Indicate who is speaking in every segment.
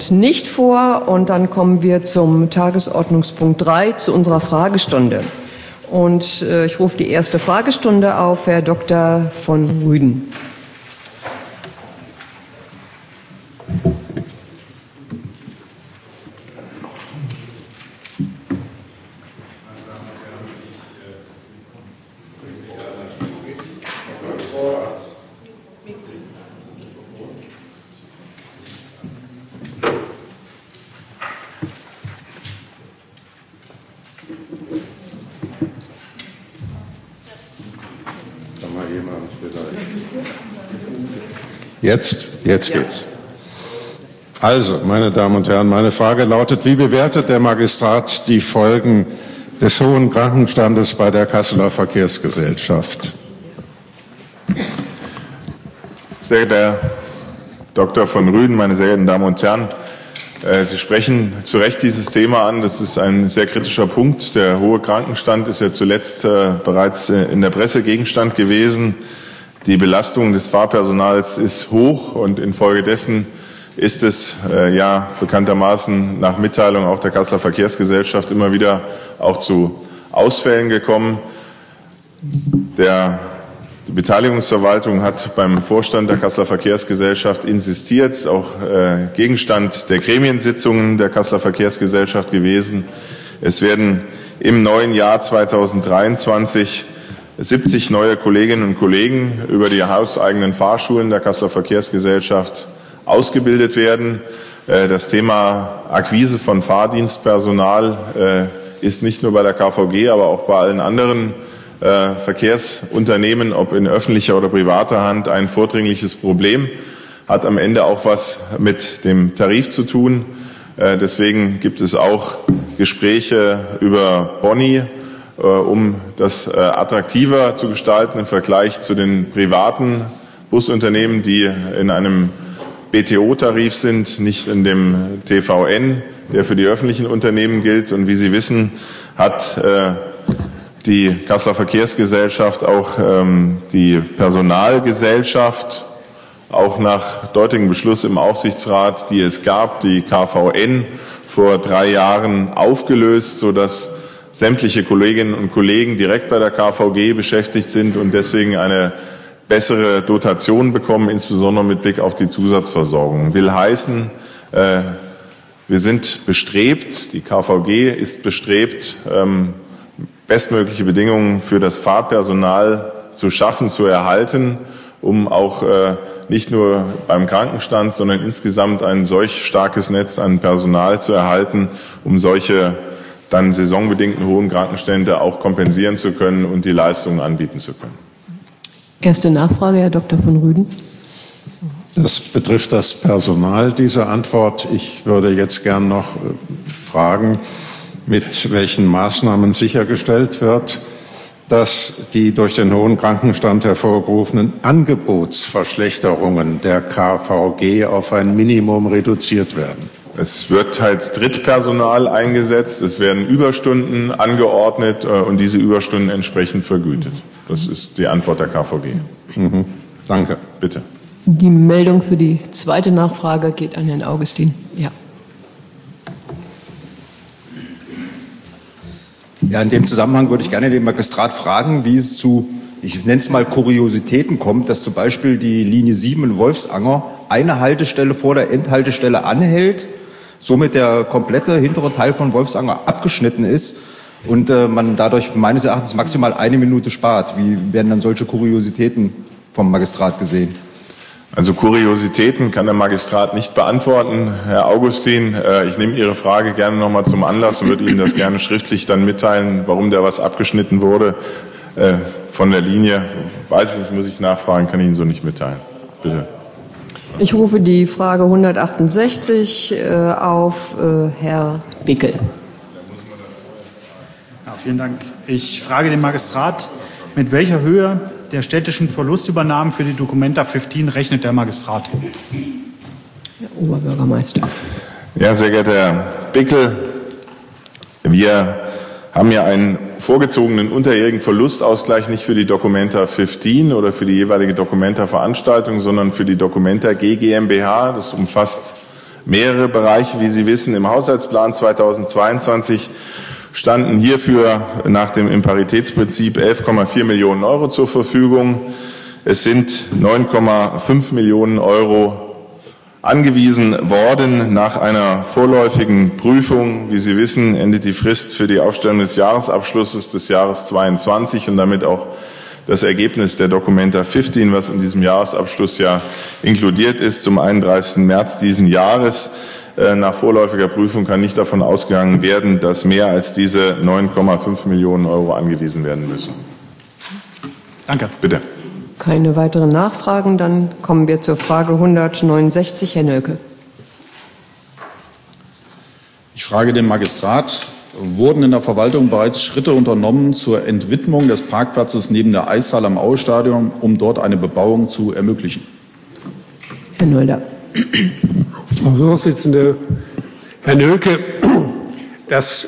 Speaker 1: nicht vor, und dann kommen wir zum Tagesordnungspunkt 3, zu unserer Fragestunde. Und ich rufe die erste Fragestunde auf, Herr Dr. von Rüden.
Speaker 2: Jetzt geht's. Also, meine Damen und Herren, meine Frage lautet: Wie bewertet der Magistrat die Folgen des hohen Krankenstandes bei der Kasseler Verkehrsgesellschaft?
Speaker 3: Sehr geehrter Herr Dr. von Rüden, meine sehr geehrten Damen und Herren, Sie sprechen zu Recht dieses Thema an. Das ist ein sehr kritischer Punkt. Der hohe Krankenstand ist ja zuletzt bereits in der Presse Gegenstand gewesen. Die Belastung des Fahrpersonals ist hoch, und infolgedessen ist es bekanntermaßen nach Mitteilung auch der Kasseler Verkehrsgesellschaft immer wieder auch zu Ausfällen gekommen. Die Beteiligungsverwaltung hat beim Vorstand der Kasseler Verkehrsgesellschaft insistiert, ist auch Gegenstand der Gremiensitzungen der Kasseler Verkehrsgesellschaft gewesen. Es werden im neuen Jahr 2023 70 neue Kolleginnen und Kollegen über die hauseigenen Fahrschulen der Kasseler Verkehrsgesellschaft ausgebildet werden. Das Thema Akquise von Fahrdienstpersonal ist nicht nur bei der KVG, aber auch bei allen anderen Verkehrsunternehmen, ob in öffentlicher oder privater Hand, ein vordringliches Problem, hat am Ende auch was mit dem Tarif zu tun. Deswegen gibt es auch Gespräche über Boni, um das attraktiver zu gestalten im Vergleich zu den privaten Busunternehmen, die in einem BTO-Tarif sind, nicht in dem TVN, der für die öffentlichen Unternehmen gilt. Und wie Sie wissen, hat die Kasseler Verkehrsgesellschaft auch die Personalgesellschaft auch nach deutlichem Beschluss im Aufsichtsrat, die es gab, die KVN, vor 3 Jahren aufgelöst, sodass sämtliche Kolleginnen und Kollegen direkt bei der KVG beschäftigt sind und deswegen eine bessere Dotation bekommen, insbesondere mit Blick auf die Zusatzversorgung. Will heißen, wir sind bestrebt, die KVG ist bestrebt, bestmögliche Bedingungen für das Fahrpersonal zu schaffen, zu erhalten, um auch nicht nur beim Krankenstand, sondern insgesamt ein solch starkes Netz an Personal zu erhalten, um solche dann saisonbedingten hohen Krankenstände auch kompensieren zu können und die Leistungen anbieten zu können.
Speaker 1: Erste Nachfrage, Herr Dr. von Rüden.
Speaker 2: Das betrifft das Personal, diese Antwort. Ich würde jetzt gern noch fragen, mit welchen Maßnahmen sichergestellt wird, dass die durch den hohen Krankenstand hervorgerufenen Angebotsverschlechterungen der KVG auf ein Minimum reduziert werden.
Speaker 3: Es wird halt Drittpersonal eingesetzt, es werden Überstunden angeordnet und diese Überstunden entsprechend vergütet. Das ist die Antwort der KVG.
Speaker 2: Danke.
Speaker 3: Bitte.
Speaker 1: Die Meldung für die zweite Nachfrage geht an Herrn Augustin.
Speaker 4: Ja, in dem Zusammenhang würde ich gerne den Magistrat fragen, wie es zu, ich nenne es mal Kuriositäten kommt, dass zum Beispiel die Linie 7 in Wolfsanger eine Haltestelle vor der Endhaltestelle anhält, somit der komplette hintere Teil von Wolfsanger abgeschnitten ist und man dadurch meines Erachtens maximal 1 Minute spart. Wie werden dann solche Kuriositäten vom Magistrat gesehen?
Speaker 3: Also Kuriositäten kann der Magistrat nicht beantworten. Herr Augustin, ich nehme Ihre Frage gerne noch mal zum Anlass und würde Ihnen das gerne schriftlich dann mitteilen, warum da was abgeschnitten wurde von der Linie. Weiß ich nicht, muss ich nachfragen, kann ich Ihnen so nicht mitteilen. Bitte.
Speaker 1: Ich rufe die Frage 168 auf Herr Bickel.
Speaker 5: Ja, vielen Dank. Ich frage den Magistrat, mit welcher Höhe der städtischen Verlustübernahmen für die Documenta 15 rechnet der Magistrat?
Speaker 1: Herr Oberbürgermeister.
Speaker 3: Ja, sehr geehrter Herr Bickel, wir haben ja einen vorgezogenen unterjährigen Verlustausgleich nicht für die Documenta 15 oder für die jeweilige Documenta-Veranstaltung, sondern für die Documenta G GmbH. Das umfasst mehrere Bereiche, wie Sie wissen. Im Haushaltsplan 2022 standen hierfür nach dem Imparitätsprinzip 11,4 Millionen Euro zur Verfügung. Es sind 9,5 Millionen Euro angewiesen worden. Nach einer vorläufigen Prüfung, wie Sie wissen, endet die Frist für die Aufstellung des Jahresabschlusses des Jahres 22 und damit auch das Ergebnis der Documenta 15, was in diesem Jahresabschluss ja inkludiert ist, zum 31. März diesen Jahres. Nach vorläufiger Prüfung kann nicht davon ausgegangen werden, dass mehr als diese 9,5 Millionen Euro angewiesen werden müssen.
Speaker 5: Danke.
Speaker 3: Bitte.
Speaker 1: Keine weiteren Nachfragen. Dann kommen wir zur Frage 169. Herr Nölke.
Speaker 6: Ich frage den Magistrat, wurden in der Verwaltung bereits Schritte unternommen zur Entwidmung des Parkplatzes neben der Eishalle am Aue-Stadion, um dort eine Bebauung zu ermöglichen?
Speaker 1: Herr Nölder.
Speaker 7: Frau Vorsitzende, Herr Nölke, das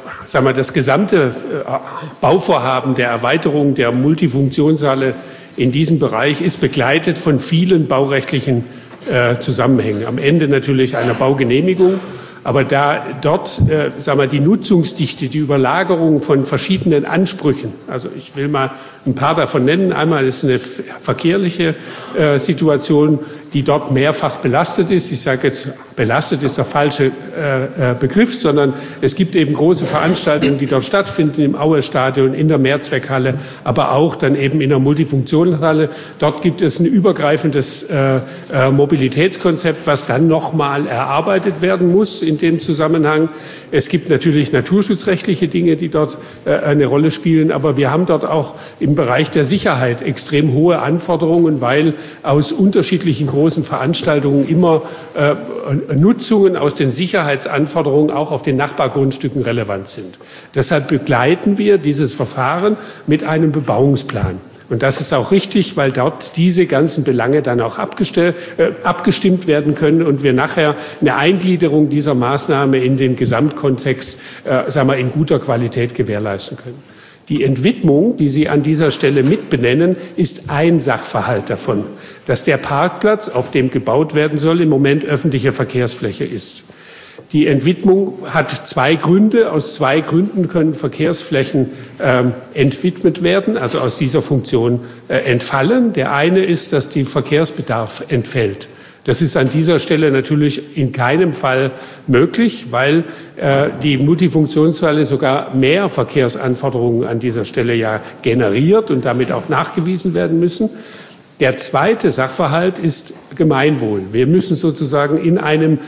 Speaker 7: gesamte Bauvorhaben der Erweiterung der Multifunktionshalle in diesem Bereich ist begleitet von vielen baurechtlichen Zusammenhängen. Am Ende natürlich einer Baugenehmigung. Aber da dort, die Nutzungsdichte, die Überlagerung von verschiedenen Ansprüchen, also ich will mal ein paar davon nennen. Einmal ist eine verkehrliche Situation, die dort mehrfach belastet ist. Ich sage jetzt, belastet ist der falsche Begriff, sondern es gibt eben große Veranstaltungen, die dort stattfinden, im Aue-Stadion, in der Mehrzweckhalle, aber auch dann eben in der Multifunktionshalle. Dort gibt es ein übergreifendes Mobilitätskonzept, was dann nochmal erarbeitet werden muss in dem Zusammenhang. Es gibt natürlich naturschutzrechtliche Dinge, die dort eine Rolle spielen, aber wir haben dort auch im Bereich der Sicherheit extrem hohe Anforderungen, weil aus unterschiedlichen großen Veranstaltungen immer Nutzungen aus den Sicherheitsanforderungen auch auf den Nachbargrundstücken relevant sind. Deshalb begleiten wir dieses Verfahren mit einem Bebauungsplan. Und das ist auch richtig, weil dort diese ganzen Belange dann auch abgestimmt werden können und wir nachher eine Eingliederung dieser Maßnahme in den Gesamtkontext, in guter Qualität gewährleisten können. Die Entwidmung, die Sie an dieser Stelle mit benennen, ist ein Sachverhalt davon, dass der Parkplatz, auf dem gebaut werden soll, im Moment öffentliche Verkehrsfläche ist. Die Entwidmung hat zwei Gründe. Aus zwei Gründen können Verkehrsflächen entwidmet werden, also aus dieser Funktion entfallen. Der eine ist, dass der Verkehrsbedarf entfällt. Das ist an dieser Stelle natürlich in keinem Fall möglich, weil die Multifunktionshalle sogar mehr Verkehrsanforderungen an dieser Stelle ja generiert und damit auch nachgewiesen werden müssen. Der zweite Sachverhalt ist Gemeinwohl. Wir müssen sozusagen in einem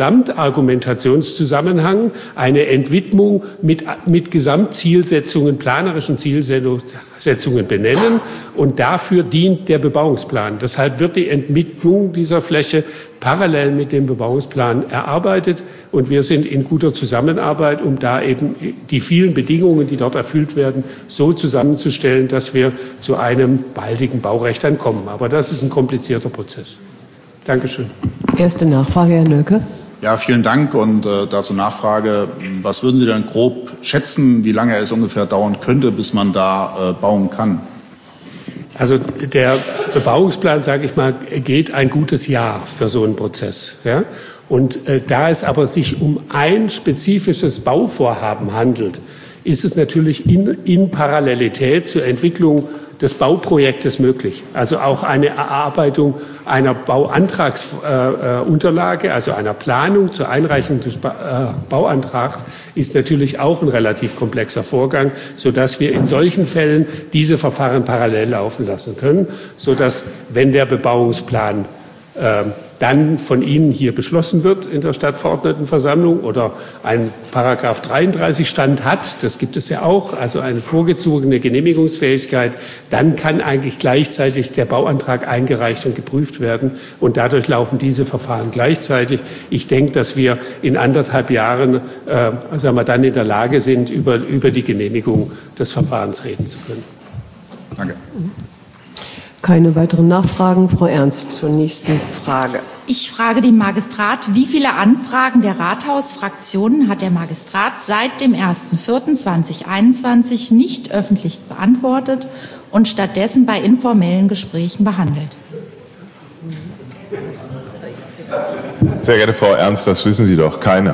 Speaker 7: Gesamtargumentationszusammenhang eine Entwidmung mit Gesamtzielsetzungen, planerischen Zielsetzungen benennen. Und dafür dient der Bebauungsplan. Deshalb wird die Entwidmung dieser Fläche parallel mit dem Bebauungsplan erarbeitet. Und wir sind in guter Zusammenarbeit, um da eben die vielen Bedingungen, die dort erfüllt werden, so zusammenzustellen, dass wir zu einem baldigen Baurecht dann kommen. Aber das ist ein komplizierter Prozess. Dankeschön.
Speaker 1: Erste Nachfrage, Herr Nölke.
Speaker 6: Ja, vielen Dank. Und dazu Nachfrage, was würden Sie denn grob schätzen, wie lange es ungefähr dauern könnte, bis man da bauen kann?
Speaker 7: Also der Bebauungsplan, sage ich mal, geht ein gutes Jahr für so einen Prozess. Ja? Und da es aber sich um ein spezifisches Bauvorhaben handelt, ist es natürlich in Parallelität zur Entwicklung des Bauprojektes möglich. Also auch eine Erarbeitung einer Bauantragsunterlage, also einer Planung zur Einreichung des Bauantrags, ist natürlich auch ein relativ komplexer Vorgang, sodass wir in solchen Fällen diese Verfahren parallel laufen lassen können, sodass, wenn der Bebauungsplan dann von Ihnen hier beschlossen wird in der Stadtverordnetenversammlung oder ein Paragraph 33 Stand hat, das gibt es ja auch, also eine vorgezogene Genehmigungsfähigkeit, dann kann eigentlich gleichzeitig der Bauantrag eingereicht und geprüft werden und dadurch laufen diese Verfahren gleichzeitig. Ich denke, dass wir in 1,5 Jahren dann in der Lage sind, über die Genehmigung des Verfahrens reden zu können.
Speaker 6: Danke.
Speaker 1: Keine weiteren Nachfragen. Frau Ernst zur nächsten Frage.
Speaker 8: Ich frage den Magistrat, wie viele Anfragen der Rathausfraktionen hat der Magistrat seit dem 01.04.2021 nicht öffentlich beantwortet und stattdessen bei informellen Gesprächen behandelt?
Speaker 3: Sehr geehrte Frau Ernst, das wissen Sie doch, keine.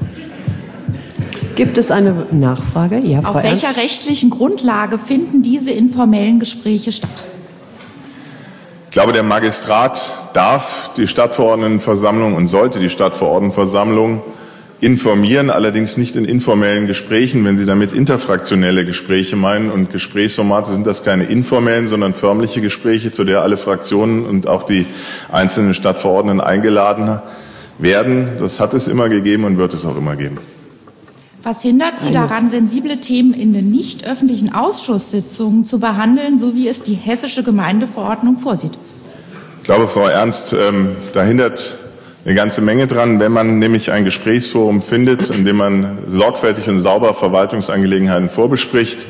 Speaker 1: Gibt es eine Nachfrage? Ja, Frau
Speaker 8: Auf welcher
Speaker 1: Ernst?
Speaker 8: rechtlichen Grundlage finden diese informellen Gespräche statt?
Speaker 3: Ich glaube, der Magistrat darf die Stadtverordnetenversammlung und sollte die Stadtverordnetenversammlung informieren, allerdings nicht in informellen Gesprächen. Wenn Sie damit interfraktionelle Gespräche meinen und Gesprächsformate, sind das keine informellen, sondern förmliche Gespräche, zu der alle Fraktionen und auch die einzelnen Stadtverordneten eingeladen werden. Das hat es immer gegeben und wird es auch immer geben.
Speaker 8: Was hindert Sie daran, sensible Themen in den nicht öffentlichen Ausschusssitzungen zu behandeln, so wie es die hessische Gemeindeverordnung vorsieht?
Speaker 3: Ich glaube, Frau Ernst, da hindert eine ganze Menge dran, wenn man nämlich ein Gesprächsforum findet, in dem man sorgfältig und sauber Verwaltungsangelegenheiten vorbespricht,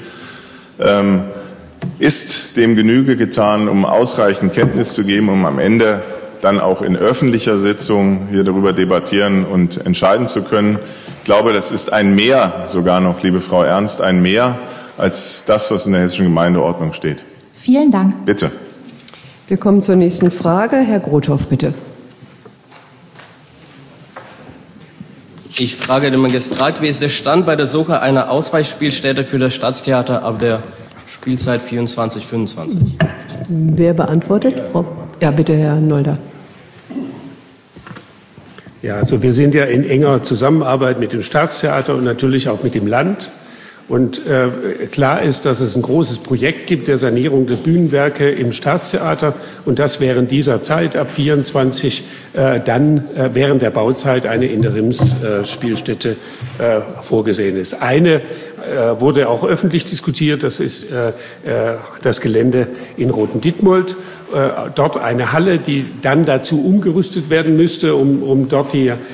Speaker 3: ist dem Genüge getan, um ausreichend Kenntnis zu geben, um am Ende dann auch in öffentlicher Sitzung hier darüber debattieren und entscheiden zu können. Ich glaube, das ist ein Mehr sogar noch, liebe Frau Ernst, ein Mehr als das, was in der hessischen Gemeindeordnung steht.
Speaker 8: Vielen Dank.
Speaker 3: Bitte.
Speaker 1: Wir kommen zur nächsten Frage. Herr Grothoff, bitte.
Speaker 9: Ich frage den Magistrat, wie ist der Stand bei der Suche einer Ausweichspielstätte für das Staatstheater ab der Spielzeit 24/25?
Speaker 1: Wer beantwortet? Ja, bitte, Herr Nolder.
Speaker 7: Ja, also wir sind ja in enger Zusammenarbeit mit dem Staatstheater und natürlich auch mit dem Land. Und klar ist, dass es ein großes Projekt gibt der Sanierung der Bühnenwerke im Staatstheater und dass während dieser Zeit ab 24 dann während der Bauzeit eine Interimsspielstätte vorgesehen ist. Eine wurde auch öffentlich diskutiert, das ist das Gelände in Roten-Dietmold. Dort eine Halle, die dann dazu umgerüstet werden müsste, um dort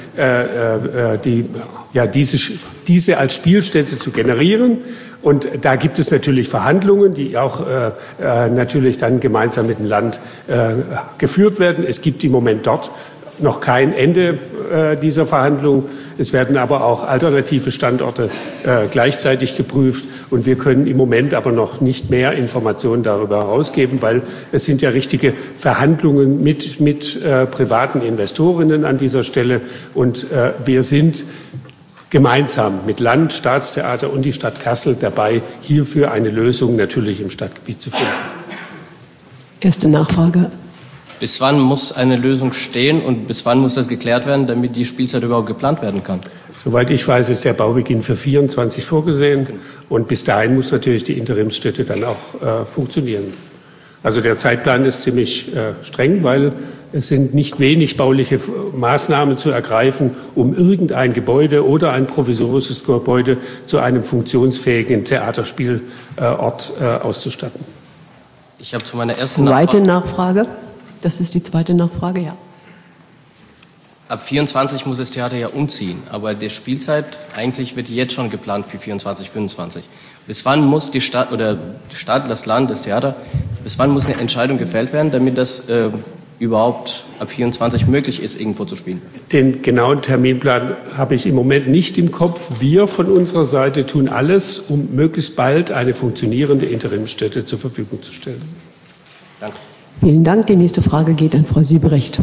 Speaker 7: diese als Spielstätte zu generieren. Und da gibt es natürlich Verhandlungen, die auch natürlich dann gemeinsam mit dem Land geführt werden. Es gibt im Moment dort noch kein Ende dieser Verhandlungen. Es werden aber auch alternative Standorte gleichzeitig geprüft. Und wir können im Moment aber noch nicht mehr Informationen darüber herausgeben, weil es sind ja richtige Verhandlungen mit privaten Investorinnen an dieser Stelle. Und wir sind gemeinsam mit Land, Staatstheater und die Stadt Kassel dabei, hierfür eine Lösung natürlich im Stadtgebiet zu finden.
Speaker 1: Erste Nachfrage.
Speaker 9: Bis wann muss eine Lösung stehen und bis wann muss das geklärt werden, damit die Spielzeit überhaupt geplant werden kann?
Speaker 7: Soweit ich weiß, ist der Baubeginn für 24 vorgesehen. Und bis dahin muss natürlich die Interimsstätte dann auch funktionieren. Also der Zeitplan ist ziemlich streng, weil es sind nicht wenig bauliche Maßnahmen zu ergreifen, um irgendein Gebäude oder ein provisorisches Gebäude zu einem funktionsfähigen Theaterspielort auszustatten.
Speaker 9: Ich habe zu meiner ersten
Speaker 1: Zweite Nachfrage. Das ist die zweite Nachfrage, ja.
Speaker 9: Ab 24 muss das Theater ja umziehen, aber die Spielzeit eigentlich wird jetzt schon geplant für 24/25. Bis wann muss die Stadt oder die Stadt, das Land, das Theater, bis wann muss eine Entscheidung gefällt werden, damit das überhaupt ab 24 möglich ist, irgendwo zu spielen?
Speaker 7: Den genauen Terminplan habe ich im Moment nicht im Kopf. Wir von unserer Seite tun alles, um möglichst bald eine funktionierende Interimsstätte zur Verfügung zu stellen.
Speaker 9: Danke.
Speaker 1: Vielen Dank. Die nächste Frage geht an Frau Siebrecht.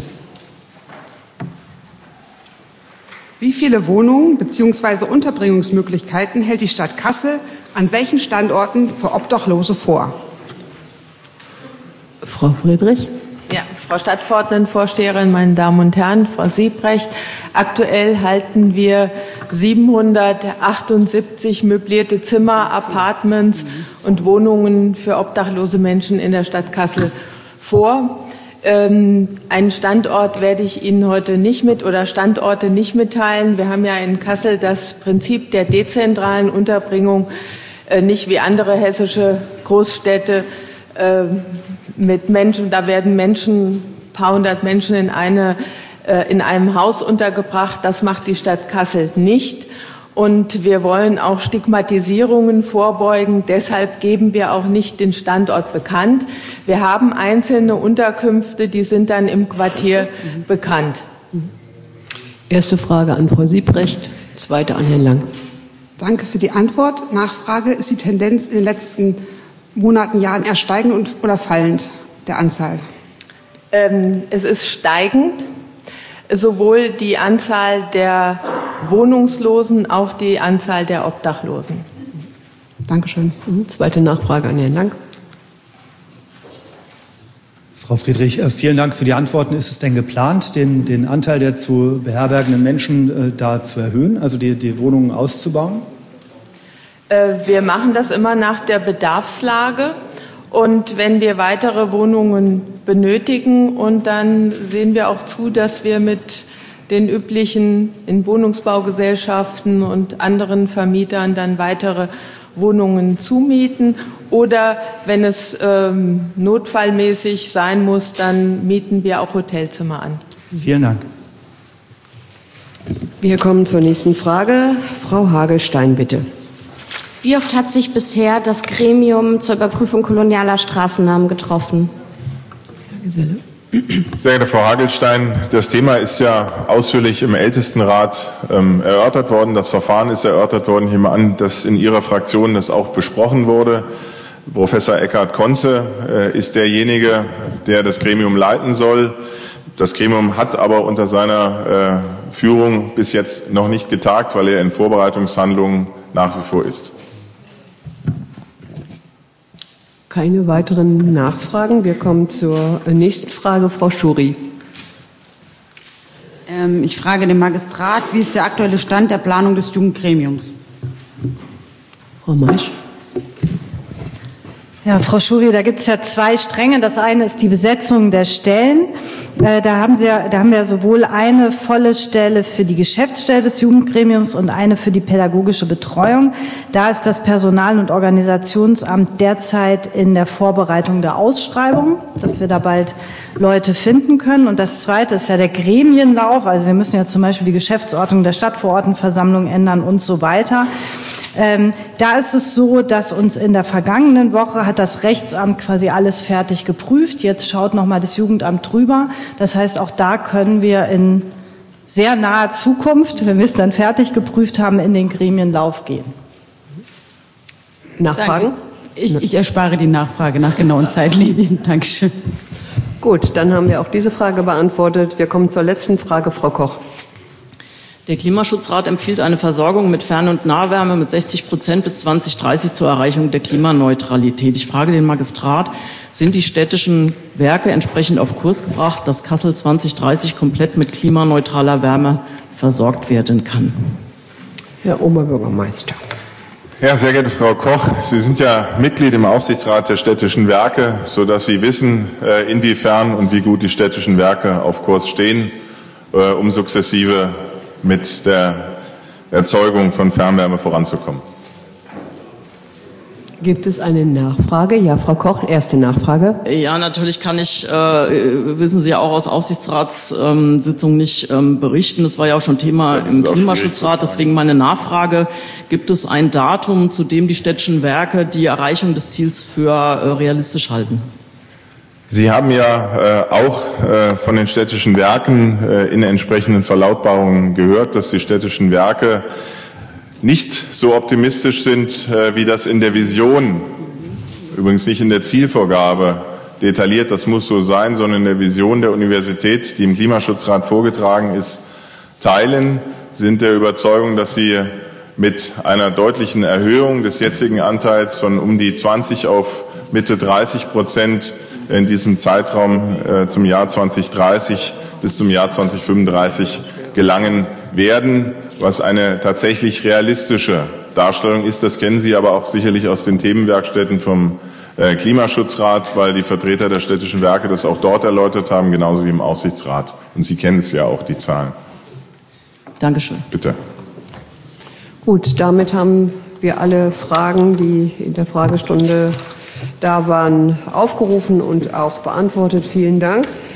Speaker 10: Wie viele Wohnungen bzw. Unterbringungsmöglichkeiten hält die Stadt Kassel an welchen Standorten für Obdachlose vor?
Speaker 1: Frau Friedrich.
Speaker 11: Ja, Frau Stadtverordnetenvorsteherin, meine Damen und Herren, Frau Siebrecht. Aktuell halten wir 778 möblierte Zimmer, Apartments und Wohnungen für obdachlose Menschen in der Stadt Kassel vor. Einen Standort werde ich Ihnen heute nicht Standorte nicht mitteilen. Wir haben ja in Kassel das Prinzip der dezentralen Unterbringung, nicht wie andere hessische Großstädte mit Menschen, da werden ein paar hundert Menschen in einem Haus untergebracht. Das macht die Stadt Kassel nicht. Und wir wollen auch Stigmatisierungen vorbeugen. Deshalb geben wir auch nicht den Standort bekannt. Wir haben einzelne Unterkünfte, die sind dann im Quartier bekannt.
Speaker 1: Erste Frage an Frau Siebrecht, zweite an Herrn Lang.
Speaker 10: Danke für die Antwort. Nachfrage: Ist die Tendenz in den letzten Monaten, Jahren eher steigend oder fallend der Anzahl?
Speaker 11: Es ist steigend. sowohl die Anzahl der Wohnungslosen, auch die Anzahl der Obdachlosen.
Speaker 10: Dankeschön.
Speaker 1: Zweite Nachfrage an Herrn Lang.
Speaker 12: Frau Friedrich, vielen Dank für die Antworten. Ist es denn geplant, den Anteil der zu beherbergenden Menschen da zu erhöhen, also die Wohnungen auszubauen?
Speaker 11: Wir machen das immer nach der Bedarfslage. Und wenn wir weitere Wohnungen benötigen, und dann sehen wir auch zu, dass wir mit den üblichen in Wohnungsbaugesellschaften und anderen Vermietern dann weitere Wohnungen zumieten. Oder wenn es notfallmäßig sein muss, dann mieten wir auch Hotelzimmer an.
Speaker 12: Vielen Dank.
Speaker 1: Wir kommen zur nächsten Frage. Frau Hagelstein, bitte.
Speaker 13: Wie oft hat sich bisher das Gremium zur Überprüfung kolonialer Straßennamen getroffen?
Speaker 1: Herr Geselle.
Speaker 3: Sehr geehrte Frau Hagelstein, das Thema ist ja ausführlich im Ältestenrat erörtert worden. Das Verfahren ist erörtert worden. Ich nehme an, dass in Ihrer Fraktion das auch besprochen wurde. Professor Eckhard Konze ist derjenige, der das Gremium leiten soll. Das Gremium hat aber unter seiner Führung bis jetzt noch nicht getagt, weil er in Vorbereitungshandlungen nach wie vor ist.
Speaker 1: Keine weiteren Nachfragen. Wir kommen zur nächsten Frage. Frau Schuri.
Speaker 14: Ich frage den Magistrat, wie ist der aktuelle Stand der Planung des Jugendgremiums?
Speaker 1: Frau Maisch.
Speaker 15: Ja, Frau Schuri, da gibt es ja zwei Stränge. Das eine ist die Besetzung der Stellen. Da haben wir sowohl eine volle Stelle für die Geschäftsstelle des Jugendgremiums und eine für die pädagogische Betreuung. Da ist das Personal- und Organisationsamt derzeit in der Vorbereitung der Ausschreibung, dass wir da bald Leute finden können. Und das zweite ist ja der Gremienlauf. Also wir müssen ja zum Beispiel die Geschäftsordnung der Stadtverordnetenversammlung ändern und so weiter. Da ist es so, dass uns in der vergangenen Woche hat das Rechtsamt quasi alles fertig geprüft. Jetzt schaut noch mal das Jugendamt drüber. Das heißt, auch da können wir in sehr naher Zukunft, wenn wir es dann fertig geprüft haben, in den Gremienlauf gehen.
Speaker 1: Nachfragen?
Speaker 14: Ich erspare die Nachfrage nach genauen Zeitlinien. Dankeschön.
Speaker 1: Gut, dann haben wir auch diese Frage beantwortet. Wir kommen zur letzten Frage. Frau Koch.
Speaker 16: Der Klimaschutzrat empfiehlt eine Versorgung mit Fern- und Nahwärme mit 60% bis 2030 zur Erreichung der Klimaneutralität. Ich frage den Magistrat, sind die städtischen Werke entsprechend auf Kurs gebracht, dass Kassel 2030 komplett mit klimaneutraler Wärme versorgt werden kann?
Speaker 1: Herr Oberbürgermeister.
Speaker 3: Ja, sehr geehrte Frau Koch, Sie sind ja Mitglied im Aufsichtsrat der städtischen Werke, sodass Sie wissen, inwiefern und wie gut die städtischen Werke auf Kurs stehen, um sukzessive mit der Erzeugung von Fernwärme voranzukommen.
Speaker 1: Gibt es eine Nachfrage? Ja, Frau Koch, erste Nachfrage.
Speaker 16: Ja, natürlich kann ich, wissen Sie ja auch aus Aufsichtsratssitzungen nicht berichten. Das war ja auch schon Thema im Klimaschutzrat. Deswegen meine Nachfrage, gibt es ein Datum, zu dem die städtischen Werke die Erreichung des Ziels für realistisch halten?
Speaker 3: Sie haben ja auch von den städtischen Werken in entsprechenden Verlautbarungen gehört, dass die städtischen Werke nicht so optimistisch sind, wie das in der Vision, übrigens nicht in der Zielvorgabe detailliert, das muss so sein, sondern in der Vision der Universität, die im Klimaschutzrat vorgetragen ist, teilen, sind der Überzeugung, dass sie mit einer deutlichen Erhöhung des jetzigen Anteils von um die 20 auf Mitte 30% in diesem Zeitraum zum Jahr 2030 bis zum Jahr 2035 gelangen werden, was eine tatsächlich realistische Darstellung ist. Das kennen Sie aber auch sicherlich aus den Themenwerkstätten vom Klimaschutzrat, weil die Vertreter der städtischen Werke das auch dort erläutert haben, genauso wie im Aufsichtsrat. Und Sie kennen es ja auch, die Zahlen.
Speaker 16: Dankeschön.
Speaker 3: Bitte.
Speaker 1: Gut, damit haben wir alle Fragen, die in der Fragestunde da waren, aufgerufen und auch beantwortet. Vielen Dank.